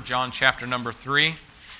John chapter number 3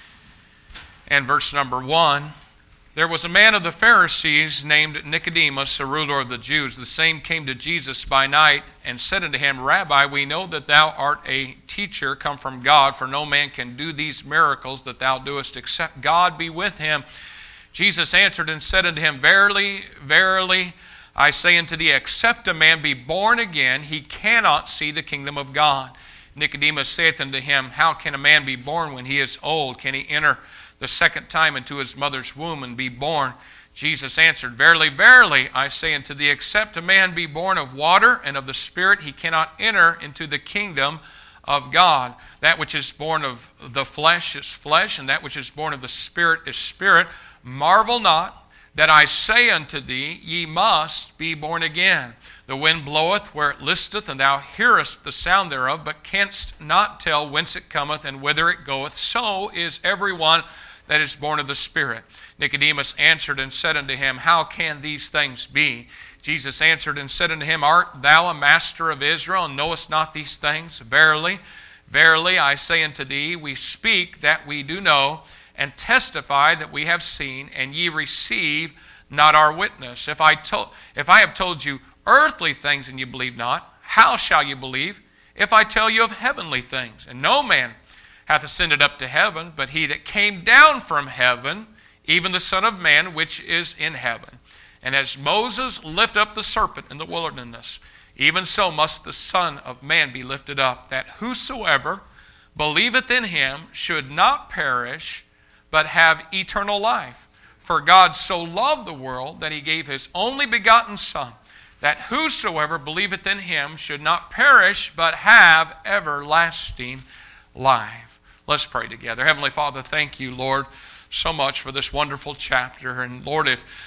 and verse number 1. There was a man of the Pharisees named Nicodemus, a ruler of the Jews. The same came to Jesus by night and said unto him, Rabbi, we know that thou art a teacher come from God, for no man can do these miracles that thou doest except God be with him. Jesus answered and said unto him, Verily, verily, I say unto thee, except a man be born again, he cannot see the kingdom of God. Nicodemus saith unto him, How can a man be born when he is old? Can he enter the second time into his mother's womb and be born? Jesus answered, Verily, verily, I say unto thee, except a man be born of water and of the Spirit, he cannot enter into the kingdom of God. That which is born of the flesh is flesh, and that which is born of the Spirit is spirit. Marvel not that I say unto thee, ye must be born again. The wind bloweth where it listeth, and thou hearest the sound thereof, but canst not tell whence it cometh and whither it goeth. So is every one that is born of the Spirit. Nicodemus answered and said unto him, How can these things be? Jesus answered and said unto him, Art thou a master of Israel, and knowest not these things? Verily, verily, I say unto thee, we speak that we do know, and testify that we have seen, and ye receive not our witness. If I have told you earthly things and you believe not, how shall you believe if I tell you of heavenly things? And no man hath ascended up to heaven, but he that came down from heaven, even the Son of Man, which is in heaven. And as Moses lifted up the serpent in the wilderness, even so must the Son of Man be lifted up, that whosoever believeth in him should not perish, but have eternal life. For God so loved the world that he gave his only begotten Son, that whosoever believeth in him should not perish, but have everlasting life. Let's pray together. Heavenly Father, thank you, Lord, so much for this wonderful chapter. And Lord,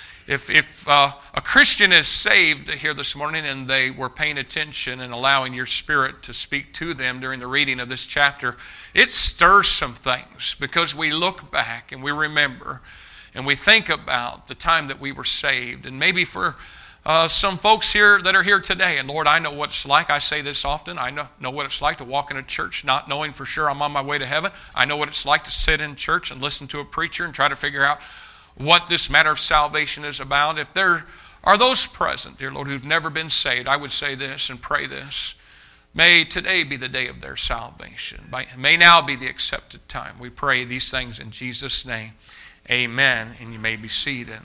if a Christian is saved here this morning and they were paying attention and allowing your Spirit to speak to them during the reading of this chapter, it stirs some things, because we look back and we remember and we think about the time that we were saved. And maybe for some folks here that are here today, and Lord, I know what it's like. I say this often. I know what it's like to walk in a church not knowing for sure I'm on my way to heaven. I know what it's like to sit in church and listen to a preacher and try to figure out what this matter of salvation is about. If there are those present, dear Lord, who've never been saved, I would say this and pray this. May today be the day of their salvation. May now be the accepted time. We pray these things in Jesus' name. Amen. And you may be seated.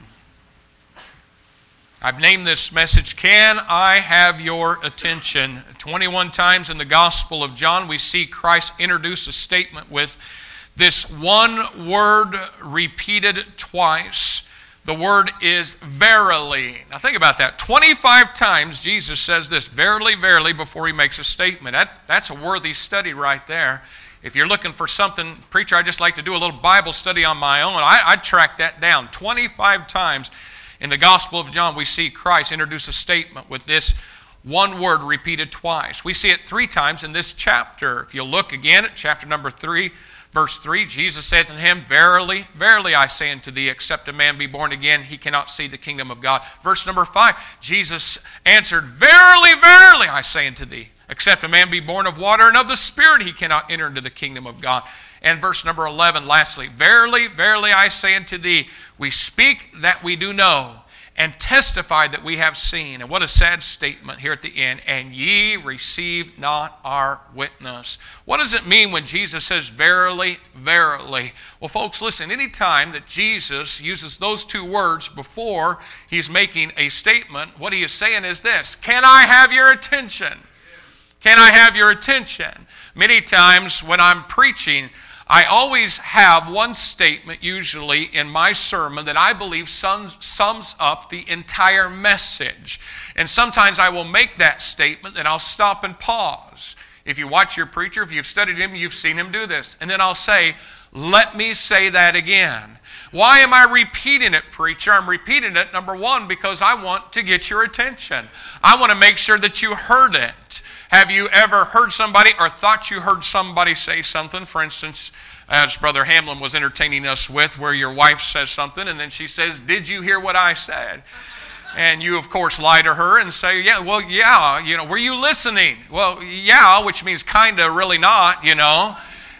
I've named this message, Can I Have Your Attention? 21 times in the Gospel of John, we see Christ introduce a statement with this one word repeated twice. The word is verily. Now think about that. 25 times Jesus says this, verily, verily, before he makes a statement. That's a worthy study right there. If you're looking for something, preacher, I just like to do a little Bible study on my own, I'd track that down. 25 times in the Gospel of John, we see Christ introduce a statement with this one word repeated twice. We see it 3 times in this chapter. If you look again at chapter number 3, verse 3, Jesus saith unto him, Verily, verily, I say unto thee, except a man be born again, he cannot see the kingdom of God. Verse number 5, Jesus answered, Verily, verily, I say unto thee, except a man be born of water and of the Spirit, he cannot enter into the kingdom of God. And verse number 11, lastly, Verily, verily, I say unto thee, we speak that we do know, and testify that we have seen. And what a sad statement here at the end. And ye receive not our witness. What does it mean when Jesus says, Verily, verily? Well, folks, listen, any time that Jesus uses those 2 words before he's making a statement, what he is saying is this, Can I have your attention? Can I have your attention? Many times when I'm preaching, I always have one statement, usually in my sermon, that I believe sums up the entire message. And sometimes I will make that statement, and I'll stop and pause. If you watch your preacher, if you've studied him, you've seen him do this. And then I'll say, Let me say that again. Why am I repeating it, preacher? I'm repeating it, number 1, because I want to get your attention. I want to make sure that you heard it. Have you ever heard somebody or thought you heard somebody say something? For instance, as Brother Hamlin was entertaining us with, where your wife says something and then she says, Did you hear what I said? And you, of course, lie to her and say, yeah, were you listening? Well, yeah, which means kind of, really not,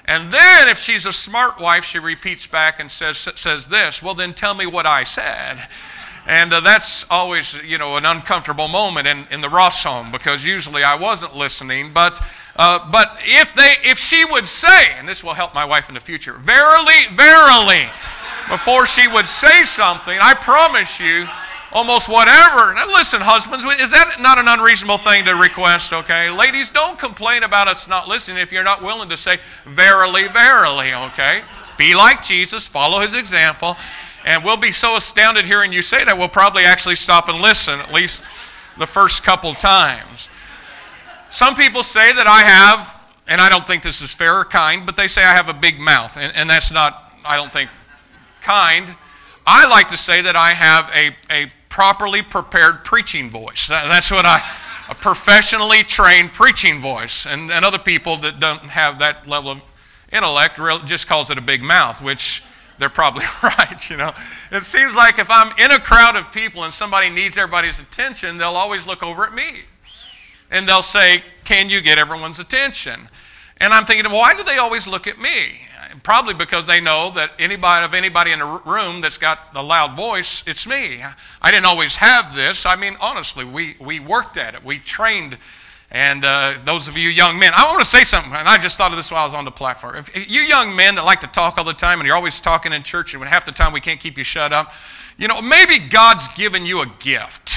And then if she's a smart wife, she repeats back and says this, well, then tell me what I said. And that's always, an uncomfortable moment in the Ross home, because usually I wasn't listening. But if she would say, and this will help my wife in the future, verily, verily, before she would say something, I promise you, almost whatever. Now listen, husbands, is that not an unreasonable thing to request, okay? Ladies, don't complain about us not listening if you're not willing to say, verily, verily, okay? Be like Jesus, follow his example, and we'll be so astounded hearing you say that, we'll probably actually stop and listen, at least the first couple times. Some people say that I have, and I don't think this is fair or kind, but they say I have a big mouth, and that's not, I don't think, kind. I like to say that I have a properly prepared preaching voice. That's what a professionally trained preaching voice. And other people that don't have that level of intellect just calls it a big mouth, which they're probably right, It seems like if I'm in a crowd of people and somebody needs everybody's attention, they'll always look over at me. And they'll say, can you get everyone's attention? And I'm thinking, why do they always look at me? Probably because they know that anybody in the room that's got a loud voice, it's me. I didn't always have this. I mean, honestly, we worked at it. We trained. And those of you young men, I want to say something, and I just thought of this while I was on the platform. If you young men that like to talk all the time and you're always talking in church and half the time we can't keep you shut up, maybe God's given you a gift.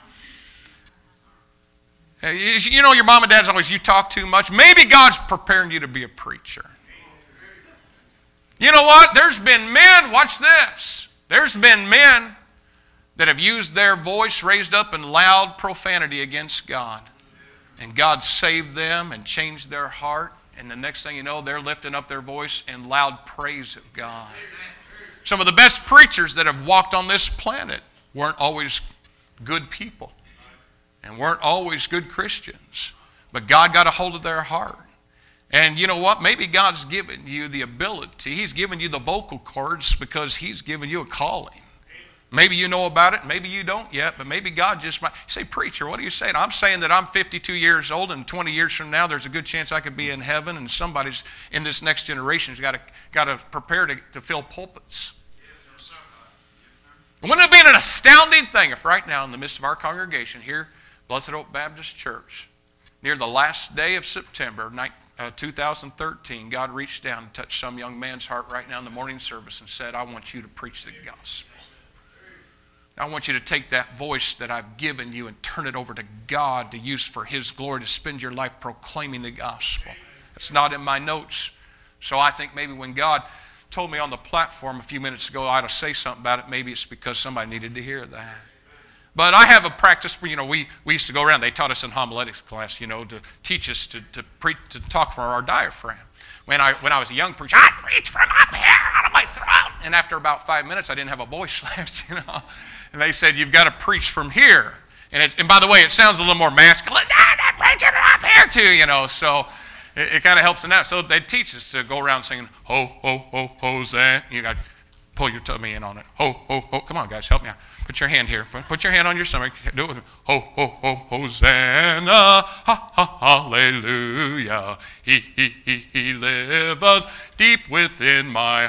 Your mom and dad's always, you talk too much. Maybe God's preparing you to be a preacher. You know what? There's been men, watch this. There's been men that have used their voice raised up in loud profanity against God. And God saved them and changed their heart. And the next thing you know, they're lifting up their voice in loud praise of God. Some of the best preachers that have walked on this planet weren't always good people and weren't always good Christians. But God got a hold of their heart. And you know what? Maybe God's given you the ability. He's given you the vocal cords because he's given you a calling. Maybe you know about it, maybe you don't yet, but maybe God just might. You say, preacher, what are you saying? I'm saying that I'm 52 years old, and 20 years from now, there's a good chance I could be in heaven, and somebody's in this next generation has got to prepare to fill pulpits. Yes, sir. Wouldn't it be an astounding thing if right now in the midst of our congregation here, Blessed Hope Baptist Church, near the last day of September 2013, God reached down and touched some young man's heart right now in the morning service and said, I want you to preach the gospel. I want you to take that voice that I've given you and turn it over to God to use for his glory, to spend your life proclaiming the gospel. It's not in my notes. So I think maybe when God told me on the platform a few minutes ago I ought to say something about it, maybe it's because somebody needed to hear that. But I have a practice where, we used to go around. They taught us in homiletics class, to teach us to talk from our diaphragm. When I was a young preacher, I'd preach from up here out of my throat. And after about 5 minutes, I didn't have a voice left, And they said, you've got to preach from here. And by the way, it sounds a little more masculine. I'm preaching up here too, So it kind of helps in that. So they teach us to go around singing, ho, ho, ho, Hosanna. You got to pull your tummy in on it. Ho, ho, ho. Come on, guys, help me out. Put your hand here. Put your hand on your stomach. Do it with me. Ho, ho, ho, Hosanna. Ha, ha, hallelujah. He liveth deep within my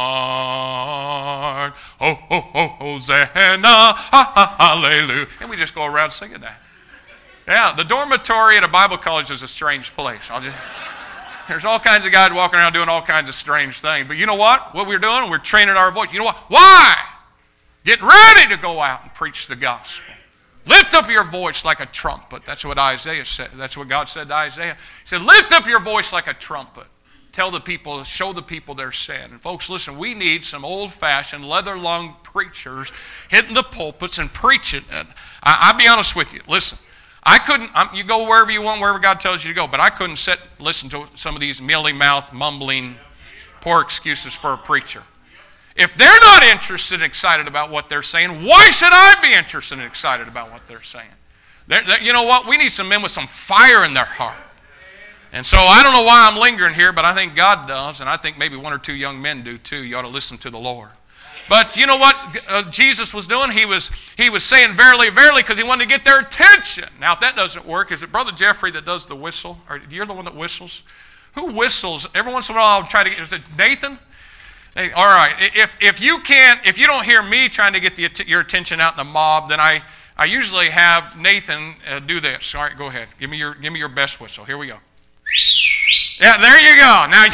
heart. Ho, ho, ho, Hosanna. Ha, ha, hallelujah. And we just go around singing that. Yeah, the dormitory at a Bible college is a strange place. There's all kinds of guys walking around doing all kinds of strange things. But you know what? What we're doing? We're training our voice. You know what? Why? Get ready to go out and preach the gospel. Lift up your voice like a trumpet. That's what Isaiah said. That's what God said to Isaiah. He said, lift up your voice like a trumpet. Tell the people, show the people their sin. And folks, listen, we need some old-fashioned, leather-lunged preachers hitting the pulpits and preaching. And I'll be honest with you. Listen, I couldn't, you go wherever you want, wherever God tells you to go, but I couldn't listen to some of these mealy-mouthed, mumbling, poor excuses for a preacher. If they're not interested and excited about what they're saying, why should I be interested and excited about what they're saying? You know what? We need some men with some fire in their heart. And so I don't know why I'm lingering here, but I think God does, and I think maybe one or two young men do too. You ought to listen to the Lord. But you know what Jesus was doing? He was saying verily, verily, because he wanted to get their attention. Now, if that doesn't work, is it Brother Jeffrey that does the whistle? Or you're the one that whistles? Who whistles? Every once in a while I'll try to get, is it Nathan? Hey, all right, if you don't hear me trying to get your attention out in the mob, then I usually have Nathan do this. All right, go ahead. Give me your best whistle. Here we go. Yeah, there you go. Now,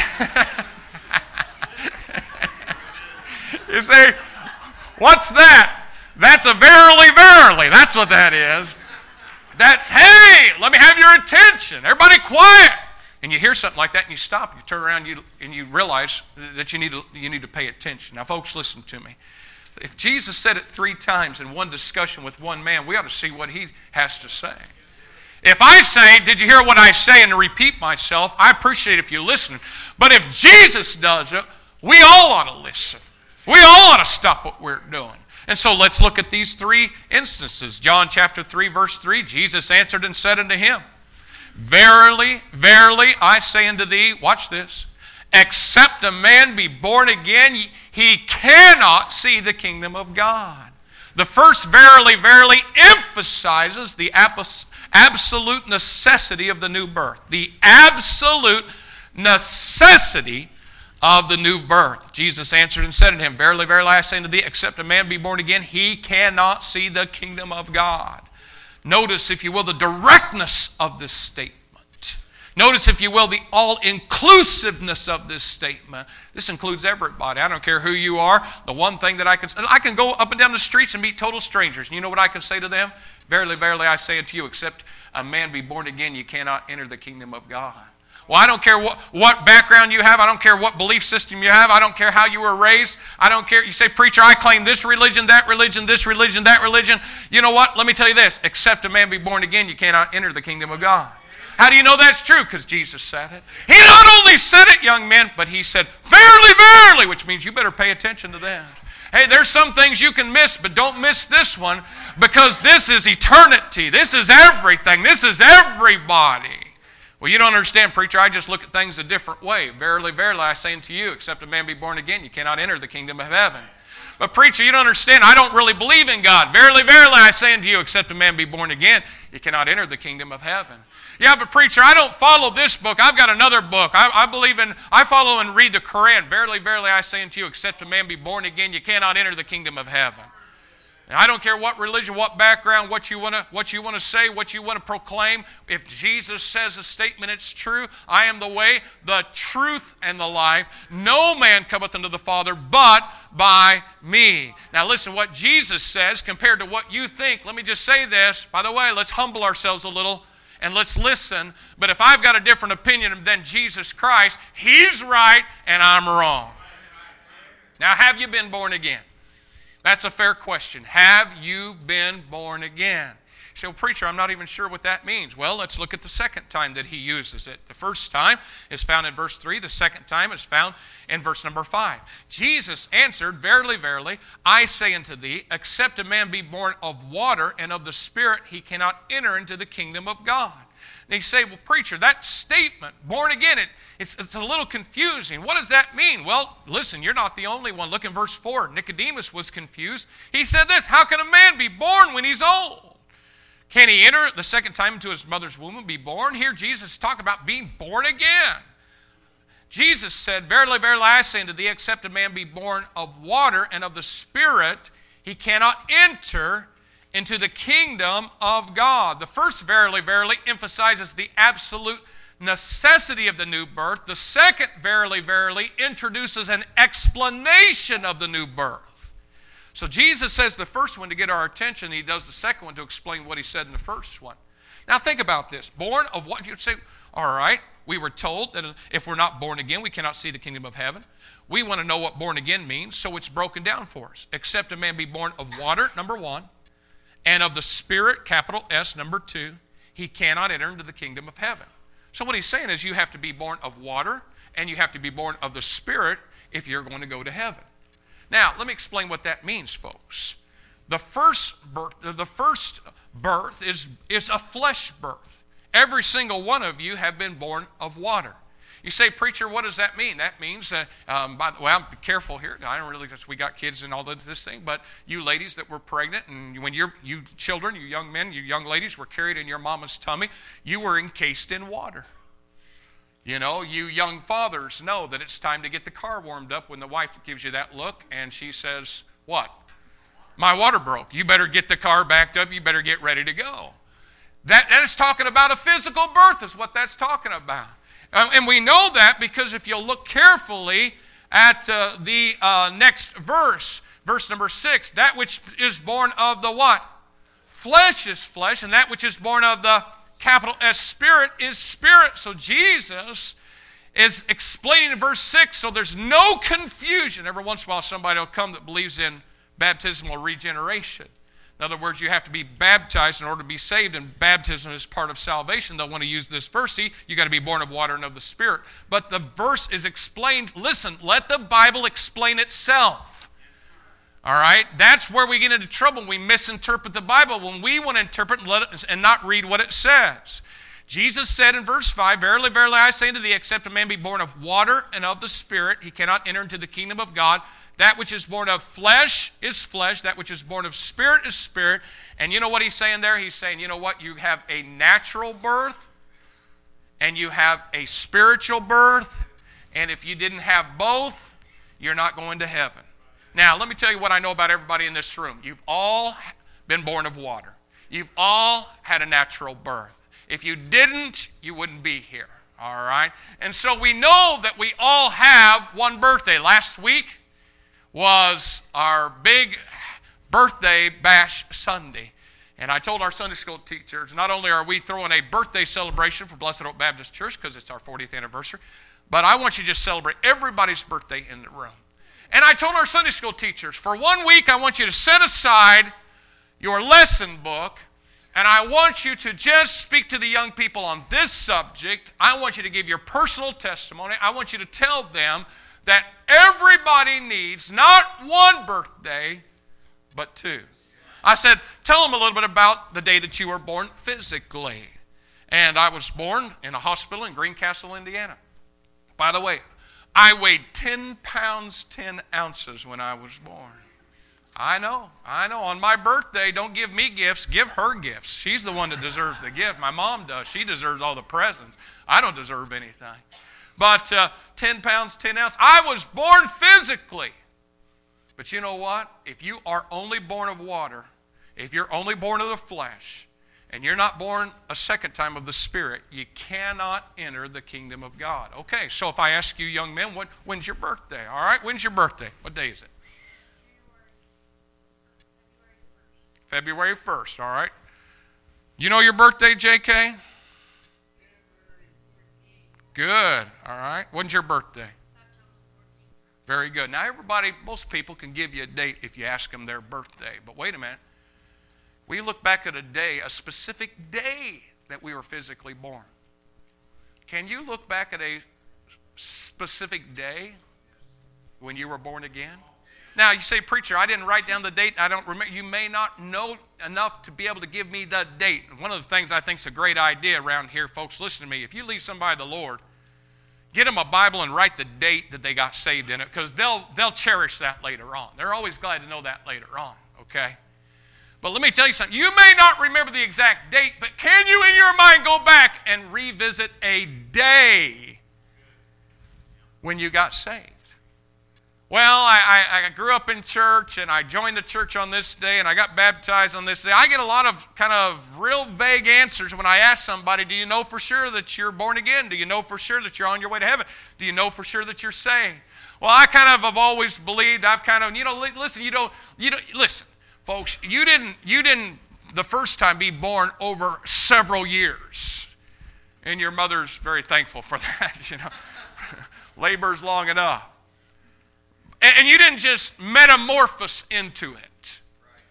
you say, what's that? That's a verily, verily. That's what that is. That's, hey, let me have your attention. Everybody quiet. And you hear something like that and you stop. You turn around and you realize that you need to pay attention. Now, folks, listen to me. If Jesus said it 3 times in one discussion with one man, we ought to see what he has to say. If I say, did you hear what I say, and repeat myself, I appreciate if you listen. But if Jesus does it, we all ought to listen. We all ought to stop what we're doing. And so let's look at these 3 instances. John chapter 3, verse 3, Jesus answered and said unto him, Verily, verily, I say unto thee, watch this, except a man be born again, he cannot see the kingdom of God. The first verily, verily emphasizes the absolute necessity of the new birth. The absolute necessity of the new birth. Jesus answered and said unto him, Verily, verily, I say unto thee, except a man be born again, he cannot see the kingdom of God. Notice, if you will, the directness of this statement. Notice, if you will, the all-inclusiveness of this statement. This includes everybody. I don't care who you are. The one thing that I can go up and down the streets and meet total strangers. And you know what I can say to them? Verily, verily, I say unto you, except a man be born again, you cannot enter the kingdom of God. Well, I don't care what background you have. I don't care what belief system you have. I don't care how you were raised. I don't care. You say, preacher, I claim this religion, that religion, this religion, that religion. You know what? Let me tell you this. Except a man be born again, you cannot enter the kingdom of God. How do you know that's true? Because Jesus said it. He not only said it, young men, but he said, verily, verily, which means you better pay attention to that. Hey, there's some things you can miss, but don't miss this one, because this is eternity. This is everything. This is everybody. Well, you don't understand, preacher. I just look at things a different way. Verily, verily, I say unto you, except a man be born again, you cannot enter the kingdom of heaven. But preacher, you don't understand. I don't really believe in God. Verily, verily, I say unto you, except a man be born again, you cannot enter the kingdom of heaven. Yeah, but preacher, I don't follow this book. I've got another book. I follow and read the Quran. Verily, verily, I say unto you, except a man be born again, you cannot enter the kingdom of heaven. Now, I don't care what religion, what background, what you want to say, what you want to proclaim. If Jesus says a statement, it's true. I am the way, the truth, and the life. No man cometh unto the Father but by me. Now listen, what Jesus says compared to what you think. Let me just say this. By the way, let's humble ourselves a little and let's listen. But if I've got a different opinion than Jesus Christ, He's right and I'm wrong. Now, have you been born again? That's a fair question. Have you been born again? You say, well, preacher, I'm not even sure what that means. Well, let's look at the second time that he uses it. The first time is found in verse 3. The second time is found in verse number 5. Jesus answered, Verily, verily, I say unto thee, except a man be born of water and of the Spirit, he cannot enter into the kingdom of God. And you say, well, preacher, that statement, born again, it's a little confusing. What does that mean? Well, listen, you're not the only one. Look in verse 4. Nicodemus was confused. He said this, how can a man be born when he's old? Can he enter the second time into his mother's womb and be born? Here Jesus is talking about being born again. Jesus said, Verily, verily, I say unto thee, except a man be born of water and of the Spirit, he cannot enter into the kingdom of God. The first verily, verily emphasizes the absolute necessity of the new birth. The second verily, verily introduces an explanation of the new birth. So Jesus says the first one to get our attention. He does the second one to explain what he said in the first one. Now think about this. Born of what? You'd say, all right, we were told that if we're not born again, we cannot see the kingdom of heaven. We want to know what born again means, so it's broken down for us. Except a man be born of water, number 1, and of the Spirit, capital S, number 2, he cannot enter into the kingdom of heaven. So what he's saying is you have to be born of water and you have to be born of the Spirit if you're going to go to heaven. Now, let me explain what that means, folks. The first birth is a flesh birth. Every single one of you have been born of water. You say, preacher, what does that mean? That means, by the way, I'm careful here. I don't really, we got kids and all this thing, but you ladies that were pregnant, and when you children, you young men, you young ladies were carried in your mama's tummy, you were encased in water. You know, you young fathers know that it's time to get the car warmed up when the wife gives you that look and she says, what? My water broke. You better get the car backed up. You better get ready to go. That is talking about a physical birth is what that's talking about. And we know that because if you'll look carefully at the next verse, verse number 6, that which is born of the what? Flesh is flesh, and that which is born of the capital S Spirit is spirit. So Jesus is explaining in verse 6, so there's no confusion. Every once in a while somebody will come that believes in baptismal regeneration. In other words, you have to be baptized in order to be saved, and baptism is part of salvation. They'll want to use this verse. See, you got to be born of water and of the Spirit. But the verse is explained. Listen, let the Bible explain itself. All right? That's where we get into trouble. We misinterpret the Bible when we want to interpret and not read what it says. Jesus said in verse 5, Verily, verily, I say unto thee, except a man be born of water and of the Spirit, he cannot enter into the kingdom of God. That which is born of flesh is flesh. That which is born of spirit is spirit. And you know what he's saying there? He's saying, you know what? You have a natural birth and you have a spiritual birth. And if you didn't have both, you're not going to heaven. Now, let me tell you what I know about everybody in this room. You've all been born of water. You've all had a natural birth. If you didn't, you wouldn't be here. All right? And so we know that we all have one birthday. Last week was our big birthday bash Sunday. And I told our Sunday school teachers, not only are we throwing a birthday celebration for Blessed Hope Baptist Church because it's our 40th anniversary, but I want you to just celebrate everybody's birthday in the room. And I told our Sunday school teachers, for 1 week I want you to set aside your lesson book and I want you to just speak to the young people on this subject. I want you to give your personal testimony. I want you to tell them that everybody needs not one birthday, but two. I said, tell them a little bit about the day that you were born physically. And I was born in a hospital in Greencastle, Indiana. By the way, I weighed 10 pounds, 10 ounces when I was born. I know. On my birthday, don't give me gifts, give her gifts. She's the one that deserves the gift. My mom does. She deserves all the presents. I don't deserve anything. But 10 pounds, 10 ounces. I was born physically. But you know what? If you are only born of water, if you're only born of the flesh, and you're not born a second time of the Spirit, you cannot enter the kingdom of God. Okay, so if I ask you young men, when's your birthday? All right, when's your birthday? What day is it? February 1st, all right. You know your birthday, J.K.? Good, all right. When's your birthday? Very good. Now everybody, most people can give you a date if you ask them their birthday. But wait a minute. We look back at a day, a specific day that we were physically born. Can you look back at a specific day when you were born again? Now you say, preacher, I didn't write down the date. I don't remember. You may not know enough to be able to give me the date. One of the things I think is a great idea around here, folks, listen to me. If you lead somebody to the Lord, get them a Bible and write the date that they got saved in it, because they'll cherish that later on. They're always glad to know that later on, okay? But let me tell you something. You may not remember the exact date, but can you in your mind go back and revisit a day when you got saved? Well, I grew up in church, and I joined the church on this day, and I got baptized on this day. I get a lot of kind of real vague answers when I ask somebody, do you know for sure that you're born again? Do you know for sure that you're on your way to heaven? Do you know for sure that you're saved? Well, I kind of have always believed, I've kind of, listen, listen, folks, you didn't the first time be born over several years. And your mother's very thankful for that, Labor's long enough. And you didn't just metamorphose into it.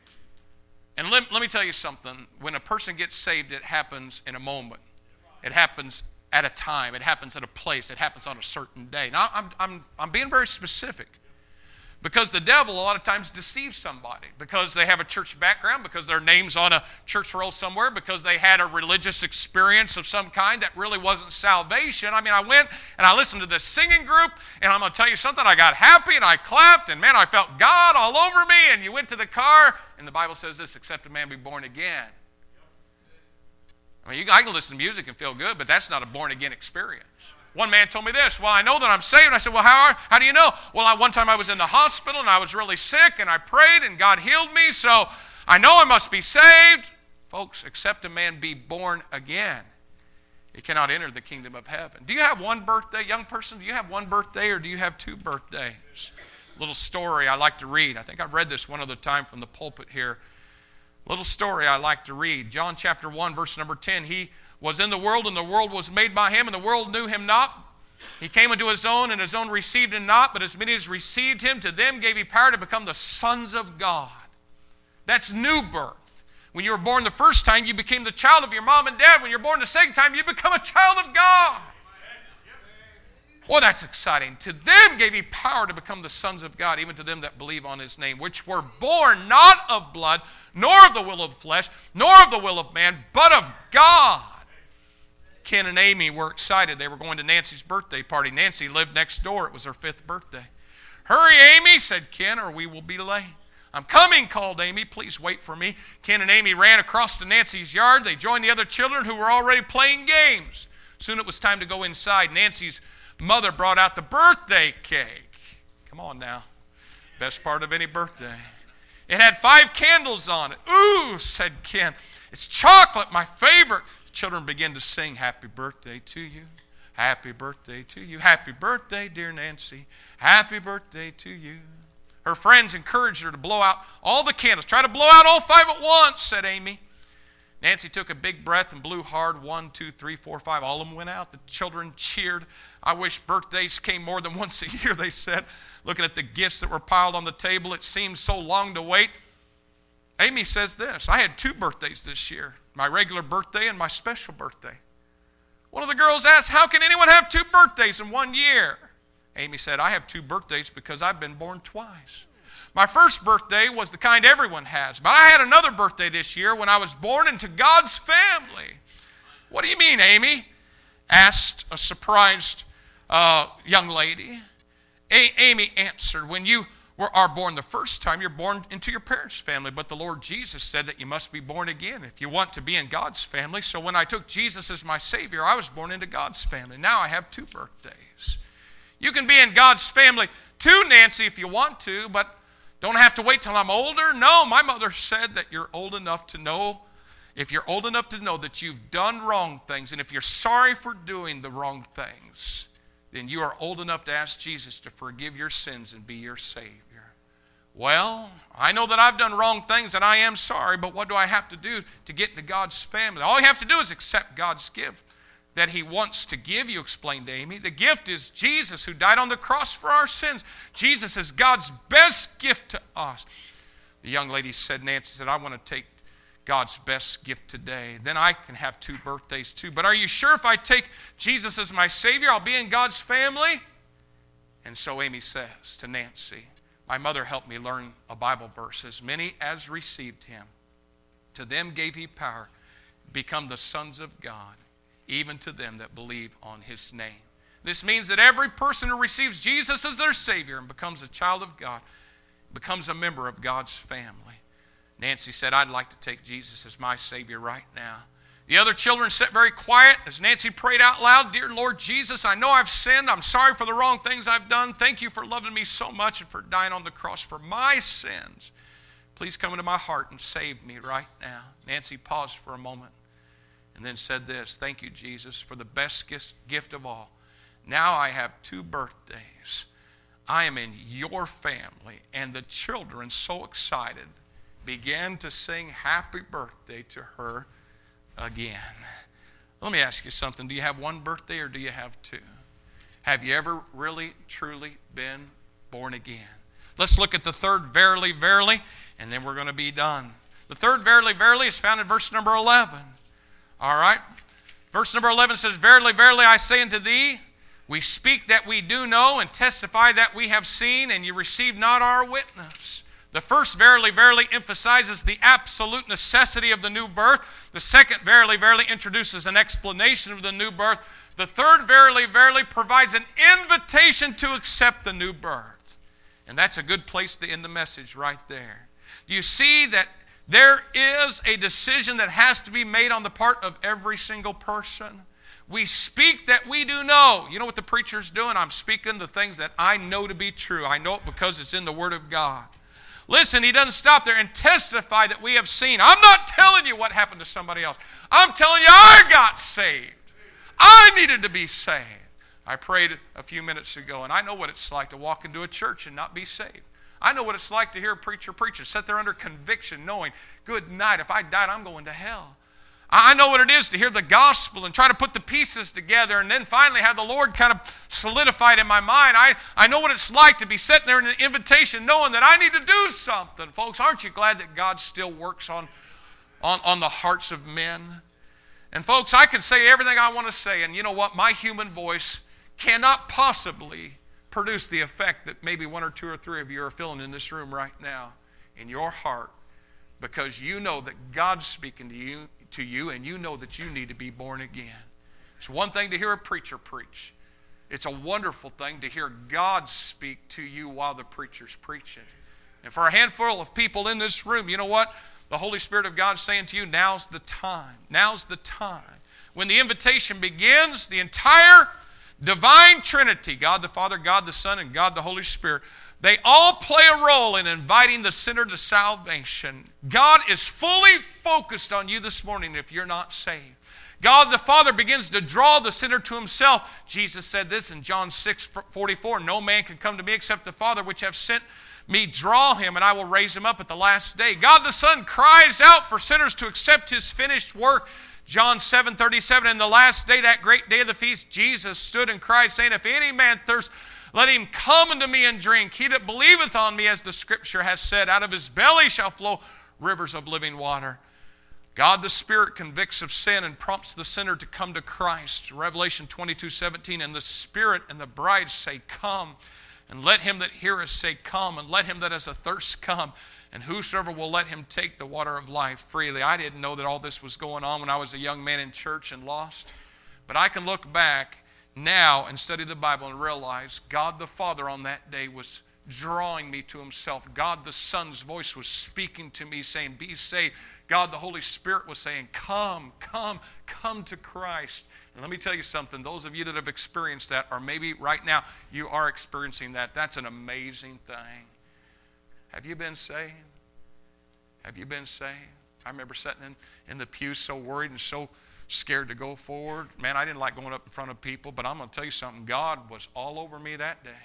And let me tell you something. When a person gets saved, it happens in a moment. It happens at a time. It happens at a place. It happens on a certain day. Now, I'm being very specific. Because the devil a lot of times deceives somebody. Because they have a church background. Because their name's on a church roll somewhere. Because they had a religious experience of some kind that really wasn't salvation. I mean, I went and I listened to this singing group. And I'm going to tell you something. I got happy and I clapped. And man, I felt God all over me. And you went to the car. And the Bible says this, except a man be born again. I mean, I can listen to music and feel good. But that's not a born again experience. One man told me this, well, I know that I'm saved. I said, well, how do you know? Well, one time I was in the hospital and I was really sick and I prayed and God healed me, so I know I must be saved. Folks, except a man be born again, he cannot enter the kingdom of heaven. Do you have one birthday, young person? Do you have one birthday or do you have two birthdays? Little story I like to read. I think I've read this one other time from the pulpit here. Little story I like to read. John chapter 1, verse number 10. He was in the world, and the world was made by him, and the world knew him not. He came unto his own, and his own received him not. But as many as received him, to them gave he power to become the sons of God. That's new birth. When you were born the first time, you became the child of your mom and dad. When you're born the second time, you become a child of God. Well, that's exciting. To them gave he power to become the sons of God, even to them that believe on his name, which were born not of blood, nor of the will of flesh, nor of the will of man, but of God. Ken and Amy were excited. They were going to Nancy's birthday party. Nancy lived next door. It was her 5th birthday. Hurry, Amy, said Ken, or we will be late. I'm coming, called Amy. Please wait for me. Ken and Amy ran across to Nancy's yard. They joined the other children who were already playing games. Soon it was time to go inside. Nancy's mother brought out the birthday cake. Come on now. Best part of any birthday. It had 5 candles on it. Ooh, said Ken. It's chocolate, my favorite. The children began to sing, happy birthday to you. Happy birthday to you. Happy birthday, dear Nancy. Happy birthday to you. Her friends encouraged her to blow out all the candles. Try to blow out all 5 at once, said Amy. Nancy took a big breath and blew hard. 1, 2, 3, 4, 5. All of them went out. The children cheered. I wish birthdays came more than once a year, they said. Looking at the gifts that were piled on the table, it seemed so long to wait. Amy says this, I had 2 birthdays this year, my regular birthday and my special birthday. One of the girls asked, how can anyone have 2 birthdays in 1 year? Amy said, I have 2 birthdays because I've been born twice. My first birthday was the kind everyone has, but I had another birthday this year when I was born into God's family. What do you mean, Amy? Asked a surprised young lady. Amy answered, when you are born the first time, you're born into your parents' family, but the Lord Jesus said that you must be born again if you want to be in God's family. So when I took Jesus as my Savior, I was born into God's family. Now I have 2 birthdays. You can be in God's family too, Nancy, if you want to, but don't have to wait till I'm older. No, my mother said that you're old enough to know, if you're old enough to know that you've done wrong things, and if you're sorry for doing the wrong things, then you are old enough to ask Jesus to forgive your sins and be your Savior. Well, I know that I've done wrong things and I am sorry, but what do I have to do to get into God's family? All you have to do is accept God's gift that He wants to give you, explained Amy. The gift is Jesus who died on the cross for our sins. Jesus is God's best gift to us. The young lady said, Nancy said, I want to take God's best gift today. Then I can have 2 birthdays too. But are you sure if I take Jesus as my Savior, I'll be in God's family? And so Amy says to Nancy, my mother helped me learn a Bible verse. As many as received Him, to them gave He power to become the sons of God, even to them that believe on His name. This means that every person who receives Jesus as their Savior and becomes a child of God, becomes a member of God's family. Nancy said, I'd like to take Jesus as my Savior right now. The other children sat very quiet as Nancy prayed out loud, Dear Lord Jesus, I know I've sinned. I'm sorry for the wrong things I've done. Thank you for loving me so much and for dying on the cross for my sins. Please come into my heart and save me right now. Nancy paused for a moment and then said this, Thank you, Jesus, for the best gift of all. Now I have 2 birthdays. I am in your family. And the children, so excited, began to sing happy birthday to her again. Let me ask you something. Do you have 1 birthday or do you have 2? Have you ever really, truly been born again? Let's look at the third verily, verily, and then we're going to be done. The third verily, verily is found in verse number 11. All right? Verse number 11 says, Verily, verily, I say unto thee, we speak that we do know and testify that we have seen, and you receive not our witness. The first verily, verily emphasizes the absolute necessity of the new birth. The second verily, verily introduces an explanation of the new birth. The third verily, verily provides an invitation to accept the new birth. And that's a good place to end the message right there. Do you see that there is a decision that has to be made on the part of every single person? We speak that we do know. You know what the preacher's doing? I'm speaking the things that I know to be true. I know it because it's in the Word of God. Listen, he doesn't stop there and testify that we have seen. I'm not telling you what happened to somebody else. I'm telling you I got saved. I needed to be saved. I prayed a few minutes ago, and I know what it's like to walk into a church and not be saved. I know what it's like to hear a preacher preach and sit there under conviction knowing, good night, if I died, I'm going to hell. I know what it is to hear the gospel and try to put the pieces together and then finally have the Lord kind of solidified in my mind. I know what it's like to be sitting there in an invitation knowing that I need to do something. Folks, aren't you glad that God still works on the hearts of men? And folks, I can say everything I want to say, and you know what? My human voice cannot possibly produce the effect that maybe one or two or three of you are feeling in this room right now in your heart, because you know that God's speaking to you, and you know that you need to be born again. It's one thing to hear a preacher preach. It's a wonderful thing to hear God speak to you while the preacher's preaching. And for a handful of people in this room, you know what? The Holy Spirit of God is saying to you, now's the time. Now's the time. When the invitation begins, the entire divine Trinity, God the Father, God the Son, and God the Holy Spirit, they all play a role in inviting the sinner to salvation. God is fully focused on you this morning if you're not saved. God the Father begins to draw the sinner to himself. Jesus said this in John 6:44, no man can come to me except the Father which hath sent me draw him, and I will raise him up at the last day. God the Son cries out for sinners to accept his finished work. John 7:37, in the last day, that great day of the feast, Jesus stood and cried, saying, if any man thirst, let him come unto me and drink. He that believeth on me, as the Scripture has said, out of his belly shall flow rivers of living water. God the Spirit convicts of sin and prompts the sinner to come to Christ. Revelation 22:17, and the Spirit and the bride say, come. And let him that heareth say, come. And let him that has a thirst come. And whosoever will let him take the water of life freely. I didn't know that all this was going on when I was a young man in church and lost. But I can look back now and study the Bible and realize God the Father on that day was drawing me to himself. God the Son's voice was speaking to me saying, be saved. God the Holy Spirit was saying, come to Christ. And let me tell you something, those of you that have experienced that, or maybe right now you are experiencing that, that's an amazing thing. Have you been saved? Have you been saved? I remember sitting in the pew so worried and so scared to go forward. Man, I didn't like going up in front of people, but I'm going to tell you something. God was all over me that day.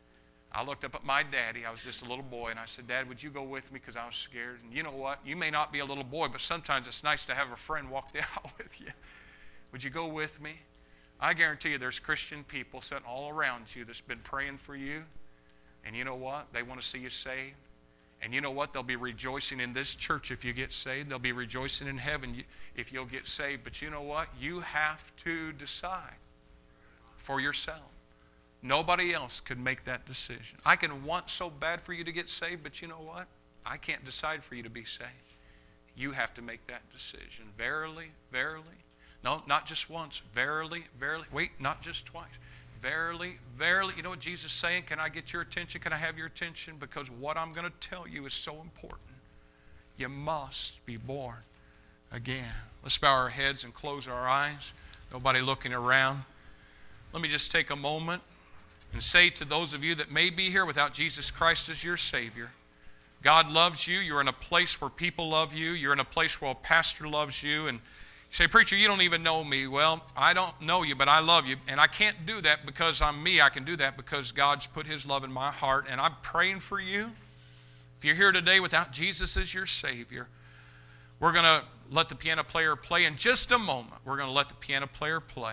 I looked up at my daddy. I was just a little boy, and I said, Dad, would you go with me? Because I was scared. And you know what? You may not be a little boy, but sometimes it's nice to have a friend walk the aisle with you. Would you go with me? I guarantee you there's Christian people sitting all around you that's been praying for you. And you know what? They want to see you saved. And you know what? They'll be rejoicing in this church if you get saved. They'll be rejoicing in heaven if you'll get saved. But you know what? You have to decide for yourself. Nobody else could make that decision. I can want so bad for you to get saved, but you know what? I can't decide for you to be saved. You have to make that decision. Verily, verily. No, not just once. Verily, verily. Wait, not just twice. Verily, verily. You know what Jesus is saying? Can I get your attention? Can I have your attention? Because what I'm going to tell you is so important. You must be born again. Let's bow our heads and close our eyes. Nobody looking around. Let me just take a moment and say to those of you that may be here without Jesus Christ as your Savior, God loves you. You're in a place where people love you. You're in a place where a pastor loves you. And you say, preacher, you don't even know me. Well, I don't know you, but I love you. And I can't do that because I'm me. I can do that because God's put his love in my heart. And I'm praying for you. If you're here today without Jesus as your Savior, we're going to let the piano player play in just a moment. We're going to let the piano player play.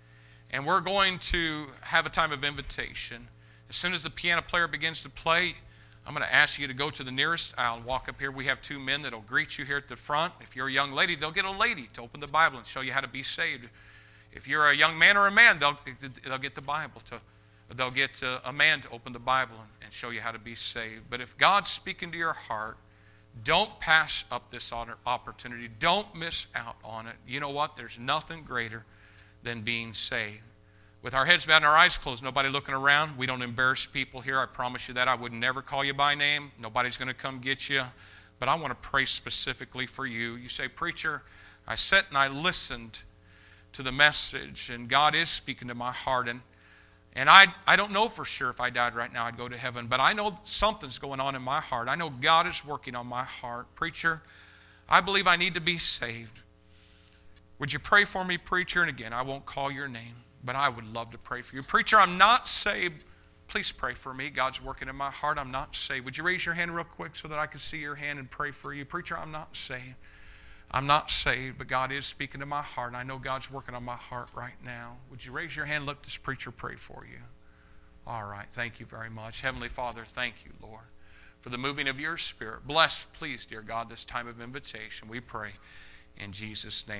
And we're going to have a time of invitation. As soon as the piano player begins to play, I'm going to ask you to go to the nearest aisle and walk up here. We have two men that will greet you here at the front. If you're a young lady, they'll get a lady to open the Bible and show you how to be saved. If you're a young man or a man, they'll get the Bible. They'll get a man to open the Bible and show you how to be saved. But if God's speaking to your heart, don't pass up this opportunity. Don't miss out on it. You know what? There's nothing greater than being saved. With our heads bowed and our eyes closed, nobody looking around. We don't embarrass people here. I promise you that. I would never call you by name. Nobody's going to come get you. But I want to pray specifically for you. You say, preacher, I sat and I listened to the message, and God is speaking to my heart. And I don't know for sure if I died right now I'd go to heaven, but I know something's going on in my heart. I know God is working on my heart. Preacher, I believe I need to be saved. Would you pray for me, preacher? And again, I won't call your name, but I would love to pray for you. Preacher, I'm not saved. Please pray for me. God's working in my heart. I'm not saved. Would you raise your hand real quick so that I can see your hand and pray for you? Preacher, I'm not saved. I'm not saved, but God is speaking to my heart. I know God's working on my heart right now. Would you raise your hand? Let this preacher pray for you. All right. Thank you very much. Heavenly Father, thank you, Lord, for the moving of your Spirit. Bless, please, dear God, this time of invitation. We pray in Jesus' name.